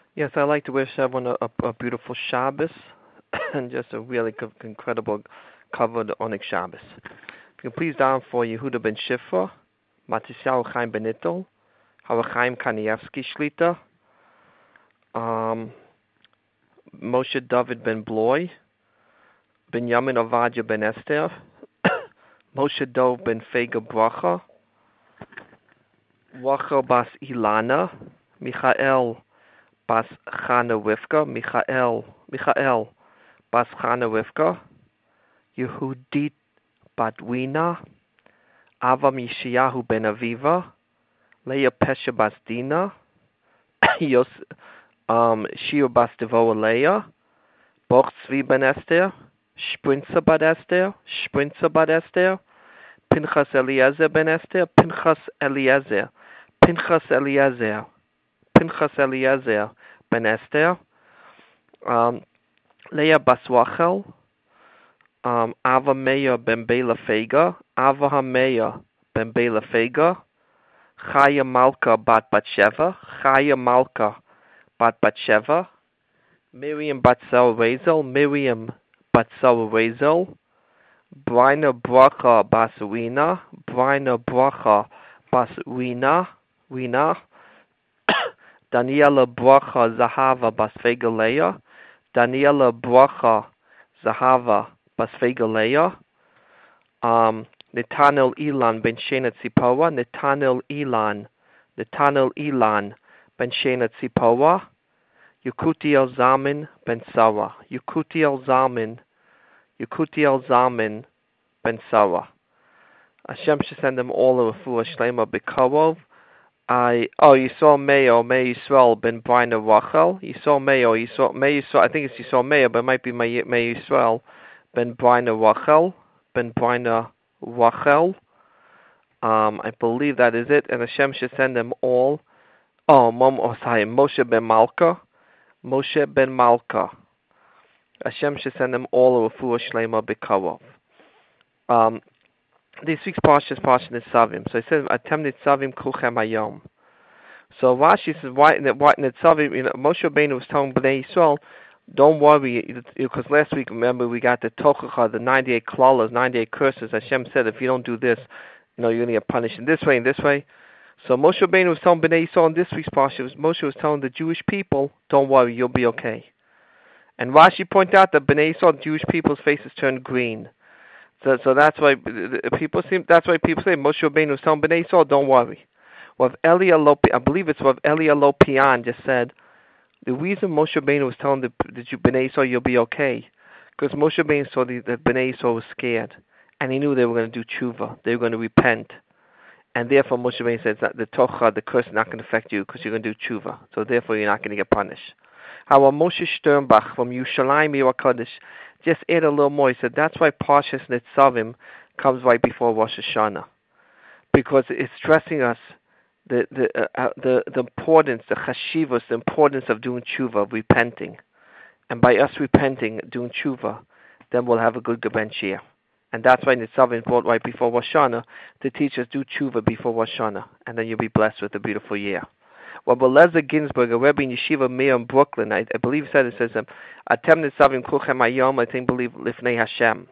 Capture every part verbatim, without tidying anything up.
Yes, I'd like to wish everyone a, a, a beautiful Shabbos and just a really co- incredible covered Onyx Shabbos. If you can please down for Yehuda ben Shifra, Matisyahu Chaim Benittel, Harachaim Kanievsky Shlita, um, Moshe David ben Bloy, Benjamin Ovadia ben Esther, Moshe Dov ben Fega Bracha, Rachel bas Ilana, Michael bas Chana Rivka, Michael, Michael bas Chana Rivka, Yehudit Badwina, Ava Mishiyahu ben Aviva, Leah Pesha bas Dina, Yos, um, Shio bas Devoa Leah, Boch Tzvi ben Esther, Sprinza bad Esther, Sprinza bad Esther, Pinchas Eliezer ben Esther, Pinchas Eliezer, Pinchas Eliezer, Pinchas Eliezer ben Esther, um, Leah bas Rachel, um, Ava Meir ben Bela Fega, Ava Meir ben Bela Fega, Chaya Malka bat Batsheva, Chaya Malka bat Batsheva, Miriam bat Sel Razel, Miriam bat Sel Razel, Brina Bracha bas Rina, Brina Bracha bas Rina, Rina, Daniela Bracha Zahava bas Fegaleya, Daniela Bracha Zahava bas Fegaleya, um, Netanel Ilan ben Shena Tzipoa, Netanel Ilan, Netanel Ilan ben Shena Tzipoa, Yekutiel Zalman ben Sarah, Yekutiel Zalman, Yekutiel Zalman ben Sarah. Hashem should send them all a refuah shlema b'karov. I oh you saw Mayo, May Yisrael ben Brina Rachel. You saw Mayo, you saw May Yisrael. I think it's you saw Mayo, but it might be May May Yisrael ben Brina Rachel, ben Brina Rachel. Um, I believe that is it, and Hashem should send them all. Oh, Mom, oh sorry, Moshe ben Malka, Moshe ben Malka. Hashem should send them all a refuah shlema b'karov. Um, this week's parsha is parsha Nitzavim. So it says, "Atem Nitzavim kulchem hayom." So Rashi says, "Why Nitzavim?" You know, Moshe Rabbeinu was telling Bnei Yisrael, "Don't worry," because last week, remember, we got the Tochacha, the ninety-eight klalas, ninety-eight curses. Hashem said, "If you don't do this, you know, you're going to get punished in this way and this way." So Moshe Rabbeinu was telling Bnei Yisrael in this week's parsha, was Moshe was telling the Jewish people, "Don't worry, you'll be okay." And Rashi pointed out that Bnei Yisrael, the Jewish people's faces turned green. So, so that's why people seem. That's why people say Moshe Rabbeinu was telling Bnei Yisrael, "Don't worry." Well, Elia Lopi, I believe it's what Elia Lopian just said. The reason Moshe Rabbeinu was telling the, the Bnei Yisrael, "You'll be okay," because Moshe Rabbeinu saw the, the Bnei Yisrael was scared, and he knew they were going to do tshuva, they were going to repent, and therefore Moshe Rabbeinu said that the tocha, the curse, is not going to affect you because you're going to do tshuva, so therefore you're not going to get punished. How Moshe Sternbach from Yerushalayim Yer HaKadosh just add a little more. He said that's why Parshas Nitzavim comes right before Rosh Hashanah, because it's stressing us the the uh, the the importance, the chashivos, the importance of doing tshuva, of repenting, and by us repenting, doing tshuva, then we'll have a good Geben Shir. And that's why Nitzavim brought right before Rosh Hashanah to teach us do tshuva before Rosh Hashanah, and then you'll be blessed with a beautiful year. Well, Belezer Ginsburg, a Rebbe in Yeshiva Meir in Brooklyn, I, I believe said it says, "Atem Nitzavim kulchem hayom," I think believe lifnei Hashem.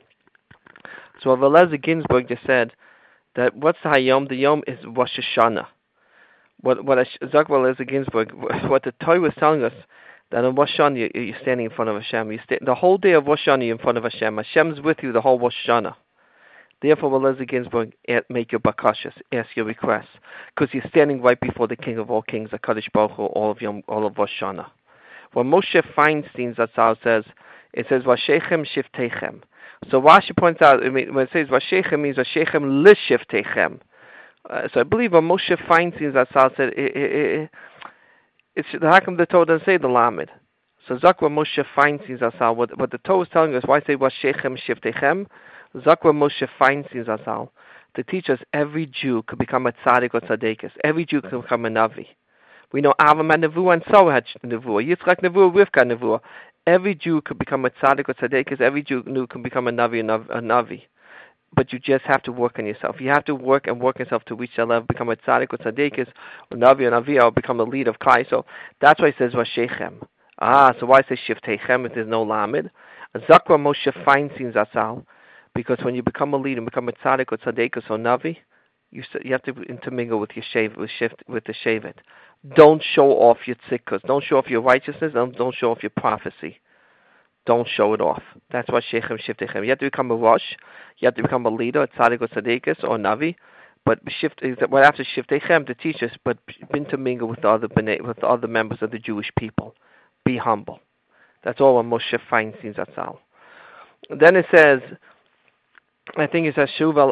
So Belezer Ginsburg just said that what's the hayom? The yom is Rosh Hashanah. What what Zak Belezer Ginsburg, what the Torah was telling us, that on Rosh Hashanah you, you're standing in front of Hashem. You stay, the whole day of Rosh Hashanah you're in front of Hashem. Hashem's with you the whole Rosh Hashanah. Therefore, Belezer Ginsburg, make your bakashas, ask your requests, because you're standing right before the King of all Kings, HaKadosh Baruch Hu, all of Yom, all of Rosh Hashanah. When Moshe Feinstein Zatzal says, it says Vashechem Shiftechem. So Rashi points out, I mean, when it says Vashechem means Vashechem Lishiftechem. Uh, so I believe when Moshe Feinstein Zatzal said, it, it, it, it's how come the Torah doesn't say the Lamed? So Zakwa Moshe Feinstein Zatzal, what, what the Torah is telling us, why say Vashechem Shiftechem? Zakwa Moshe Feinstein Zatzal, to teach us every Jew could become a tzaddik or tzaddikis. Every Jew could become a navi. We know Avram had nevuah and Sarah had nevuah. Yitzchak nevuah, Rivka nevuah. Every Jew could become a tzaddik or tzaddikis. Every Jew knew could become a navi, a navi. but you just have to work on yourself. You have to work and work yourself to reach that level, become a tzaddik or tzaddikis, or navi or navi, or become a leader of Klai. So that's why it says Vashechem. Ah, so why it says Shiftechem if there's no Lamed? Zakra Moshe Feinstein Zatzal, because when you become a leader, become a tzaddik or tzaddikis or navi, you you have to intermingle with your shav, with shift with the shevet. Don't show off your tzikkus. Don't show off your righteousness. Don't, don't show off your prophecy. Don't show it off. That's what Sheichem Shiftechem. You have to become a Rosh. You have to become a leader, a tzaddik or tzaddikus or navi. But shift well after Shiftechem to teach us, but intermingle with the other with the other members of the Jewish people. Be humble. That's all what Moshe Feinstein Zatzal. Then it says, I think it says Shuval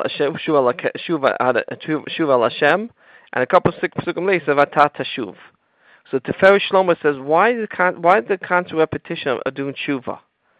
Shuval Hashem, and a couple of psukim later Vatat Tashuv. So Tiferet Shlomo says, why the why the constant repetition of doing tshuva?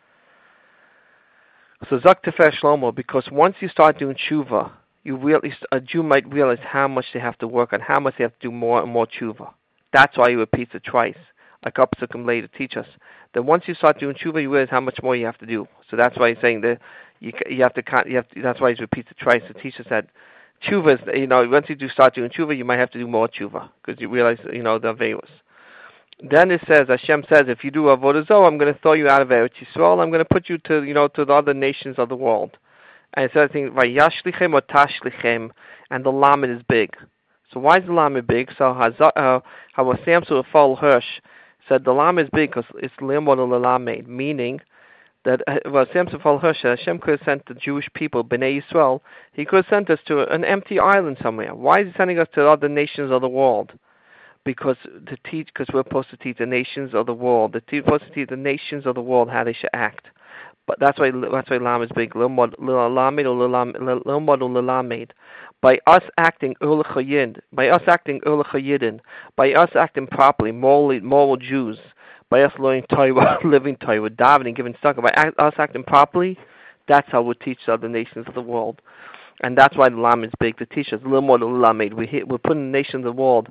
So Zak Tiferet Shlomo, because once you start doing tshuva, you really a Jew might realize how much they have to work on, how much they have to do more and more tshuva. That's why he repeats it twice. A couple of psukim later teach us that once you start doing tshuva, you realize how much more you have to do. So that's why he's saying that you you have to you have to, that's why he repeats it twice to teach us that tshuva is, you know, once you do start doing tshuva, you might have to do more tshuva because you realize, you know, the averos. Then it says, Hashem says, if you do avodah zarah, I'm going to throw you out of Eretz Yisrael. I'm going to put you to, you know, to the other nations of the world. And it says, vayashlichem or tashlichem, and the lamed is big. So why is the lamed big? So how Samson Fal Hirsch said the lamed is big because it's limod l'lamed, meaning that well, Samson Fal Hirsch, Hashem could have sent the Jewish people, Bnei Yisrael, he could have sent us to an empty island somewhere. Why is he sending us to the other nations of the world? Because to teach, because we're supposed to teach the nations of the world. We're supposed to teach the nations of the world how they should act. But that's why that's why Lam is big. Lilmod Lelamed. By us acting Ulachayid, by us acting Ulachayidin, by us acting properly, moral, moral Jews, by us learning Torah, living Torah, davening, giving tzedakah, by act, us acting properly, that's how we teach the other nations of the world. And that's why the Lam is big, to teach us. Lilmod Lelamed. We hit, we're putting the nations of the world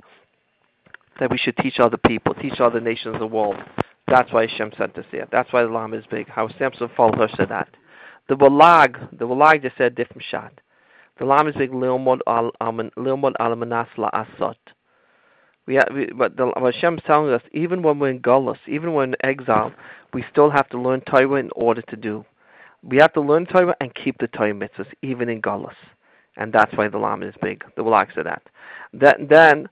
that we should teach other people, teach other nations of the world. That's why Hashem sent us there. That's why the Lam is big. How Samson Fal Hirsch said that. The Walag, the Walag just said different shot. The Lam is big. Lilmod al almanas la'asot. We, we but the Hashem is telling us, even when we're in Gullus, even when we're in exile, we still have to learn Torah in order to do. We have to learn Torah and keep the Torah mitzvahs, even in Gullus. And that's why the Lam is big. The Walag said that. Then, then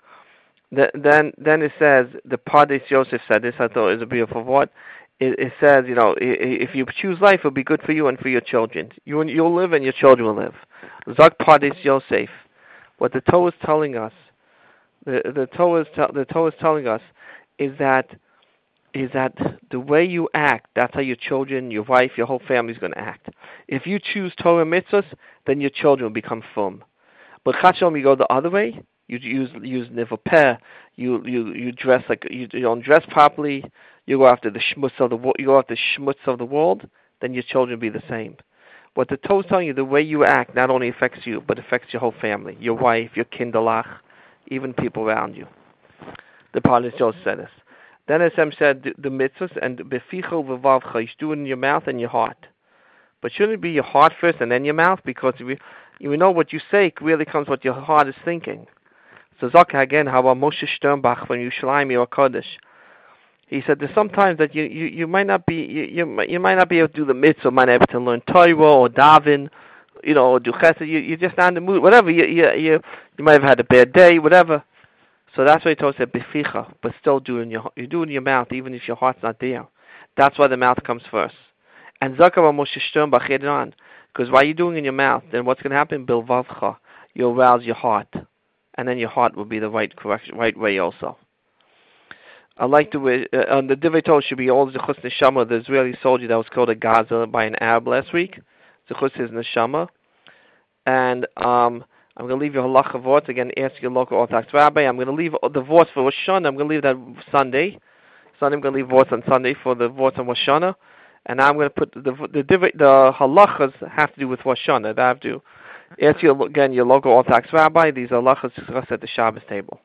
Then, then it says, the Pardes Yosef said this, I thought it was a beautiful word. It, it says, you know, if you choose life, it'll be good for you and for your children. You, you'll live and your children will live. Zak Pardes Yosef. What the Torah is telling us, the, the, Torah is te- the Torah is telling us, is that, is that the way you act, that's how your children, your wife, your whole family is going to act. If you choose Torah mitzvahs, then your children will become fum. But Chachom, you go the other way. You use use nivel You you you dress like you, you don't dress properly. You go after the schmutz of the you go after the schmutz of the world. Then your children be the same. What the Torah is telling you, the way you act not only affects you, but affects your whole family, your wife, your kindalach, even people around you. The Pardes Yosef said this. Then Hashem said the, the mitzvahs and beficho v'vavcha. You should do it in your mouth and your heart. But shouldn't it be your heart first and then your mouth? Because we you know what you say really comes what your heart is thinking. So Zaka again, how about Moshe Sternbach from Yerushalayim or Kodesh? He said there's sometimes that you, you, you might not be you, you you might not be able to do the mitzvah, might not be able to learn Torah or daven, you know, or do chesed. You you're just not in the mood, whatever. You you you you might have had a bad day, whatever. So that's why he told us beficha, but still do it in your you do it in your mouth, even if your heart's not there. That's why the mouth comes first. And Zaka Moshe Sternbach added on, because while you're doing it in your mouth, then what's going to happen? Bilvavcha, you'll arouse your heart. And then your heart will be the right correct, right way also. I like to, uh, on the Divrei Torah should be all the Zechus Neshama, the Israeli soldier that was killed at Gaza by an Arab last week. Zechus his Neshama. And um, I'm going to leave you halacha votes. Again, ask your local Orthodox rabbi. I'm going to leave the votes for Rosh Hashanah. I'm going to leave that Sunday. Sunday I'm going to leave votes on Sunday for the votes on Rosh Hashanah. And now I'm going to put the the, the, the halachas have to do with Rosh Hashanah. That have to ask you again your local Orthodox rabbi. These halachas discussed at the Shabbos table.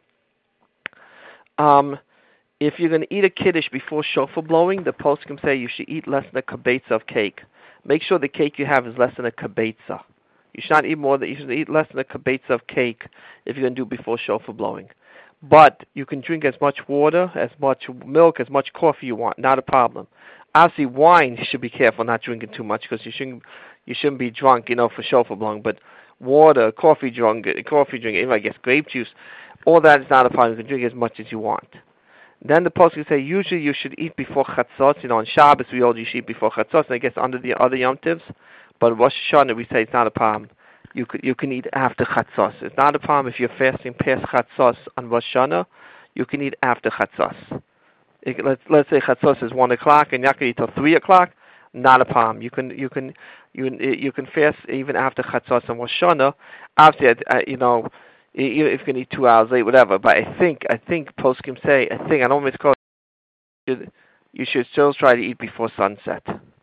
Um, if you're going to eat a kiddush before shofar blowing, the poskim say you should eat less than a kibetza of cake. Make sure the cake you have is less than a kibetza. You should not eat more than you should eat less than a kibetza of cake if you're going to do before shofar blowing. But you can drink as much water, as much milk, as much coffee you want. Not a problem. Obviously, wine you should be careful not drinking too much because you shouldn't you shouldn't be drunk, you know, for shofar blowing. But water, coffee drunk, coffee drink, I guess grape juice, all that is not a problem. You can drink as much as you want. Then the posuk say usually you should eat before chatzos. You know, on Shabbos we all usually eat before chatzos, and I guess under the other yom tivs. But Rosh Hashanah we say it's not a problem. You can, you can eat after chatzos. It's not a problem if you're fasting past chatzos on Rosh Hashanah. You can eat after chatzos. It, let's let's say chatzos is one o'clock and you're not going to eat till three o'clock. Not a problem. You can you can you you can fast even after chatzos on Rosh Hashanah. Obviously, I, I, you know, even if you can eat two hours late, whatever. But I think I think poskim say I think I don't misquote. You should, you should still try to eat before sunset.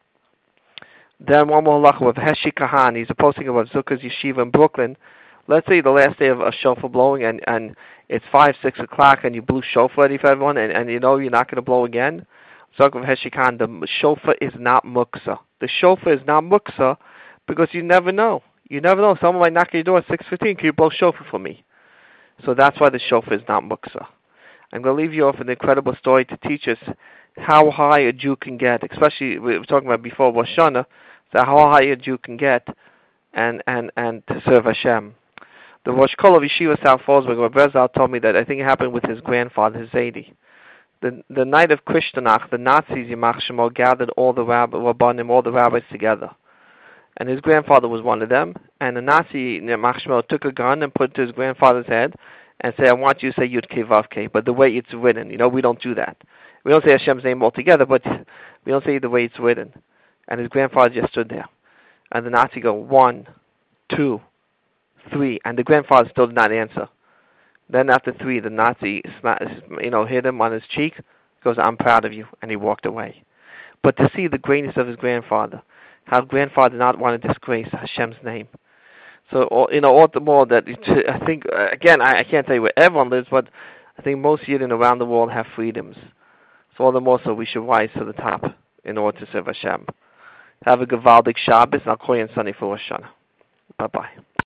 Then one more halacha with Heshi Kahan. He's a posting of Zuka's Yeshiva in Brooklyn. Let's say the last day of a shofar blowing, and, and it's five, six o'clock, and you blew shofar ready for everyone, and, and you know you're not going to blow again. Zuk of Heshi Kahan, the shofar is not muksa. The shofar is not muksa because you never know. You never know. Someone might knock at your door at six fifteen. Can you blow shofar for me? So that's why the shofar is not muksa. I'm going to leave you off with an incredible story to teach us how high a Jew can get, especially we were talking about before Rosh Hashanah. So how high a Jew can get, and and and to serve Hashem. The Rosh Kol of Yeshiva South Fallsburg, Rabbi Berzal, told me that I think it happened with his grandfather, his Zaidi. The the night of Krishtanach, the Nazis, Yimach Shemo, gathered all the rab- Rabbanim, all the rabbis together, and his grandfather was one of them. And the Nazi Yimach Shemo took a gun and put it to his grandfather's head and said, "I want you to say Yud Kei Vav Kei, but the way it's written. You know, we don't do that. We don't say Hashem's name altogether, but we don't say it the way it's written." And his grandfather just stood there. And the Nazi go, one, two, three. And the grandfather still did not answer. Then after three, the Nazi, you know, hit him on his cheek. Goes, "I'm proud of you." And he walked away. But to see the greatness of his grandfather, how grandfather did not want to disgrace Hashem's name. So, you know, all the more that, I think, again, I, I can't tell you where everyone lives, but I think most Yidden around the world have freedoms. So all the more so we should rise to the top in order to serve Hashem. Have a Gavaldik Shabbos, and I'll call you on Sunday for Rosh Hashanah. Bye-bye.